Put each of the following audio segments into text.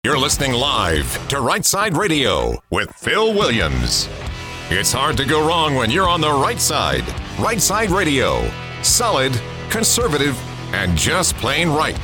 You're listening live to Right Side Radio with Phil Williams. It's hard to go wrong when you're on the right side. Right Side Radio. Solid, conservative, and just plain right.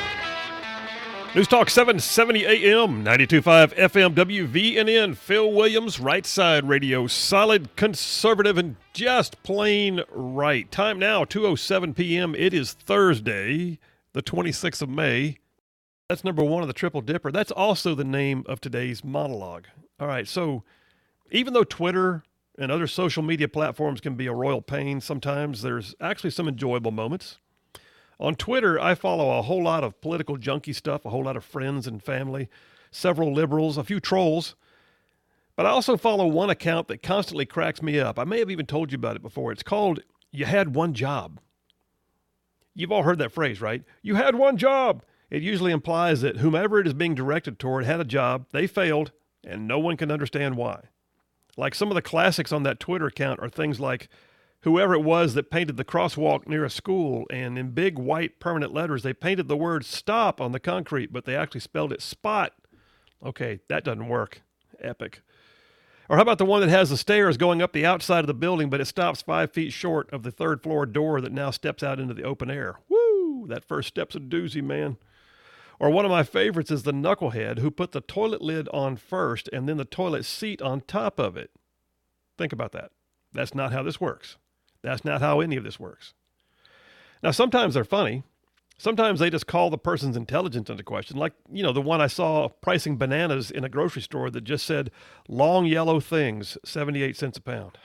News Talk 770 AM, 92.5 FM, WVNN. Phil Williams, Right Side Radio. Solid, conservative, and just plain right. Time now, 2:07 p.m. It is Thursday, the 26th of May. That's number one of the Triple Dipper. That's also the name of today's monologue. All right, so even though Twitter and other social media platforms can be a royal pain sometimes, there's actually some enjoyable moments. On Twitter, I follow a whole lot of political junkie stuff, a whole lot of friends and family, several liberals, a few trolls. But I also follow one account that constantly cracks me up. I may have even told you about it before. It's called You Had One Job. You've all heard that phrase, right? You had one job. It usually implies that whomever it is being directed toward had a job, they failed, and no one can understand why. Like some of the classics on that Twitter account are things like whoever it was that painted the crosswalk near a school, and in big white permanent letters, they painted the word stop on the concrete, but they actually spelled it spot. Okay, that doesn't work. Epic. Or how about the one that has the stairs going up the outside of the building, but it stops 5 feet short of the third floor door that now steps out into the open air? Woo! That first step's a doozy, man. Or one of my favorites is the knucklehead who put the toilet lid on first and then the toilet seat on top of it. Think about that. That's not how this works. That's not how any of this works. Now, sometimes they're funny. Sometimes they just call the person's intelligence into question. Like, the one I saw pricing bananas in a grocery store that just said, long yellow things, 78 cents a pound.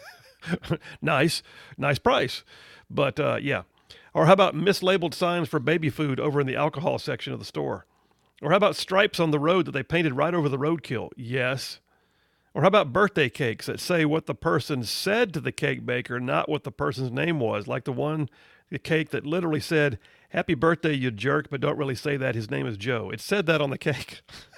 Nice price. But, yeah. Or how about mislabeled signs for baby food over in the alcohol section of the store? Or how about stripes on the road that they painted right over the roadkill? Yes. Or how about birthday cakes that say what the person said to the cake baker, not what the person's name was? Like the cake that literally said, happy birthday, you jerk, but don't really say that. His name is Joe. It said that on the cake.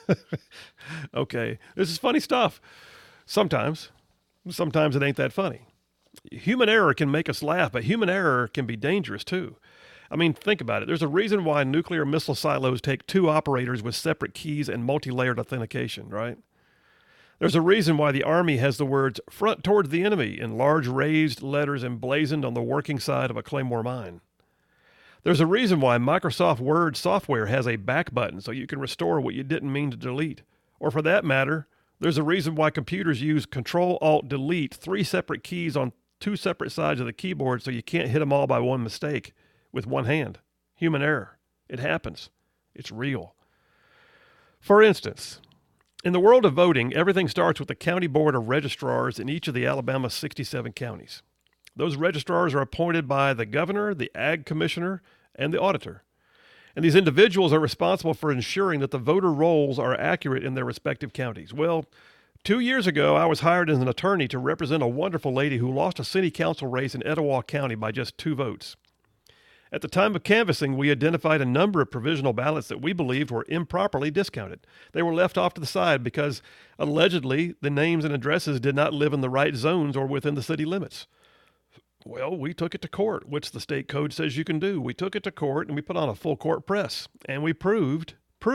Okay, this is funny stuff. Sometimes it ain't that funny. Human error can make us laugh, but human error can be dangerous too. I mean, think about it. There's a reason why nuclear missile silos take two operators with separate keys and multi-layered authentication, right? There's a reason why the Army has the words front towards the enemy in large raised letters emblazoned on the working side of a Claymore mine. There's a reason why Microsoft Word software has a back button so you can restore what you didn't mean to delete. Or for that matter, there's a reason why computers use Control-Alt-Delete, 3 separate keys on 2 separate sides of the keyboard so you can't hit them all by one mistake with one hand. Human error. It happens. It's real. For instance, in the world of voting, everything starts with the county board of registrars in each of the Alabama 67 counties. Those registrars are appointed by the governor, the ag commissioner, and the auditor. And these individuals are responsible for ensuring that the voter rolls are accurate in their respective counties. Well, 2 years ago, I was hired as an attorney to represent a wonderful lady who lost a city council race in Etowah County by just 2 votes. At the time of canvassing, we identified a number of provisional ballots that we believed were improperly discounted. They were left off to the side because, allegedly, the names and addresses did not live in the right zones or within the city limits. Well, we took it to court, which the state code says you can do. We took it to court and we put on a full court press. And we proved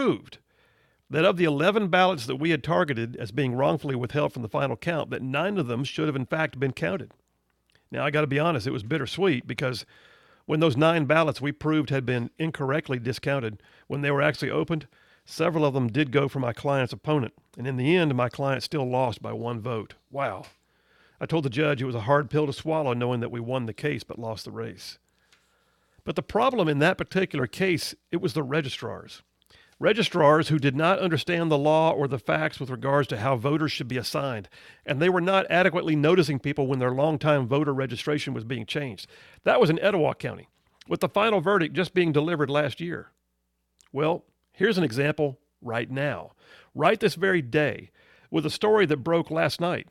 that of the 11 ballots that we had targeted as being wrongfully withheld from the final count, that 9 of them should have in fact been counted. Now, I got to be honest, it was bittersweet because when those 9 ballots we proved had been incorrectly discounted, when they were actually opened, several of them did go for my client's opponent. And in the end, my client still lost by 1 vote. Wow. I told the judge it was a hard pill to swallow knowing that we won the case but lost the race. But the problem in that particular case, it was the registrars. Registrars who did not understand the law or the facts with regards to how voters should be assigned, and they were not adequately noticing people when their longtime voter registration was being changed. That was in Etowah County, with the final verdict just being delivered last year. Well, here's an example right now, right this very day, with a story that broke last night.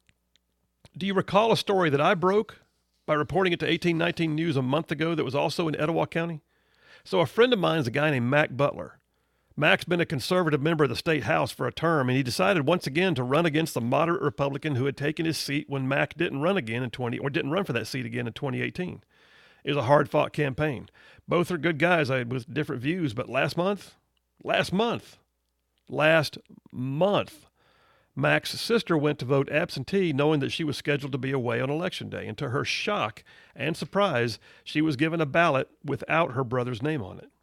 Do you recall a story that I broke by reporting it to 1819 News a month ago that was also in Etowah County? So a friend of mine is a guy named Mac Butler. Mac's been a conservative member of the state house for a term, and he decided once again to run against the moderate Republican who had taken his seat when Mac didn't run for that seat again in 2018. It was a hard-fought campaign. Both are good guys with different views, but last month, last month. Mac's sister went to vote absentee knowing that she was scheduled to be away on Election Day, and to her shock and surprise, she was given a ballot without her brother's name on it.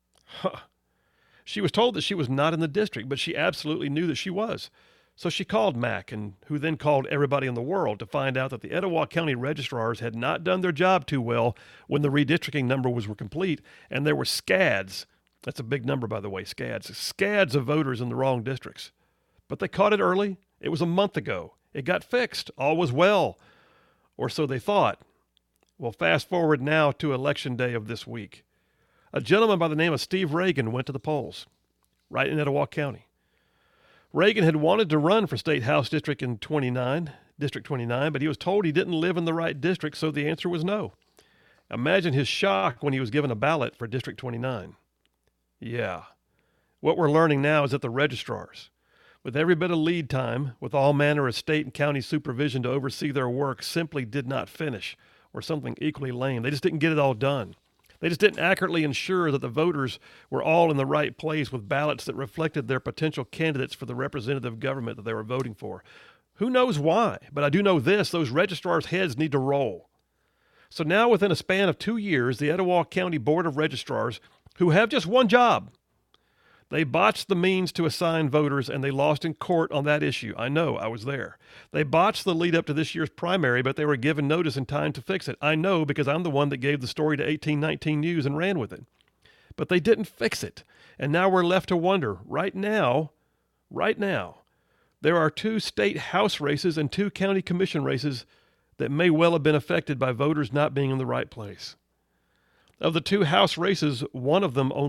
She was told that she was not in the district, but she absolutely knew that she was. So she called Mac, and who then called everybody in the world to find out that the Etowah County registrars had not done their job too well when the redistricting numbers were complete, and there were scads. That's a big number, by the way, scads of voters in the wrong districts. But they caught it early. It was a month ago. It got fixed. All was well. Or so they thought. Well, fast forward now to Election Day of this week. A gentleman by the name of Steve Reagan went to the polls, right in Etowah County. Reagan had wanted to run for State House District 29, but he was told he didn't live in the right district, so the answer was no. Imagine his shock when he was given a ballot for District 29. Yeah. What we're learning now is that the registrars, with every bit of lead time, with all manner of state and county supervision to oversee their work, simply did not finish, or something equally lame. They just didn't get it all done. They just didn't accurately ensure that the voters were all in the right place with ballots that reflected their potential candidates for the representative government that they were voting for. Who knows why? But I do know this, those registrars' heads need to roll. So now within a span of 2 years, the Etowah County Board of Registrars, who have just one job, they botched the means to assign voters, and they lost in court on that issue. I know, I was there. They botched the lead up to this year's primary, but they were given notice and time to fix it. I know because I'm the one that gave the story to 1819 News and ran with it. But they didn't fix it, and now we're left to wonder. Right now, there are 2 state house races and 2 county commission races that may well have been affected by voters not being in the right place. Of the 2 House races, one of them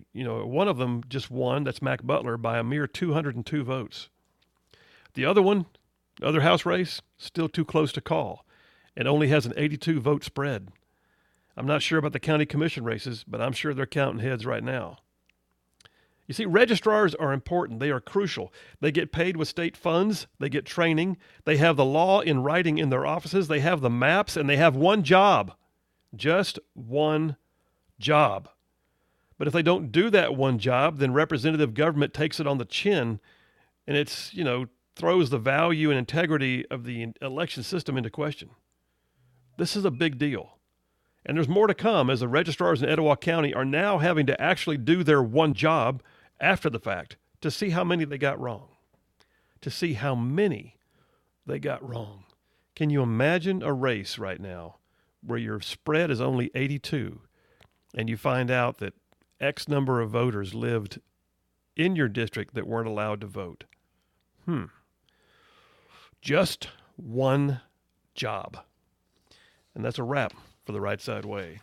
just won, that's Mac Butler, by a mere 202 votes. The other House race, still too close to call, and only has an 82 vote spread. I'm not sure about the county commission races, but I'm sure they're counting heads right now. You see, registrars are important. They are crucial. They get paid with state funds. They get training. They have the law in writing in their offices. They have the maps, and they have one job. Just one job. But if they don't do that one job, then representative government takes it on the chin, and it's, throws the value and integrity of the election system into question. This is a big deal. And there's more to come, as the registrars in Etowah County are now having to actually do their one job after the fact to see how many they got wrong. Can you imagine a race right now where your spread is only 82, and you find out that X number of voters lived in your district that weren't allowed to vote? Just one job. And that's a wrap for the Right Side Way.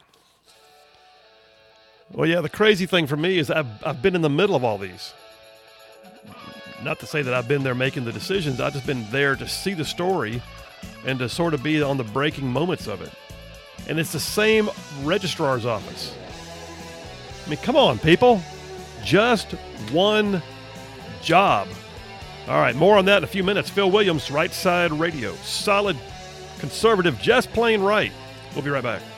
Well, yeah, the crazy thing for me is I've been in the middle of all these. Not to say that I've been there making the decisions. I've just been there to see the story and to sort of be on the breaking moments of it. And it's the same registrar's office. I mean, come on, people. Just one job. All right, more on that in a few minutes. Phil Williams, Right Side Radio. Solid, conservative, just plain right. We'll be right back.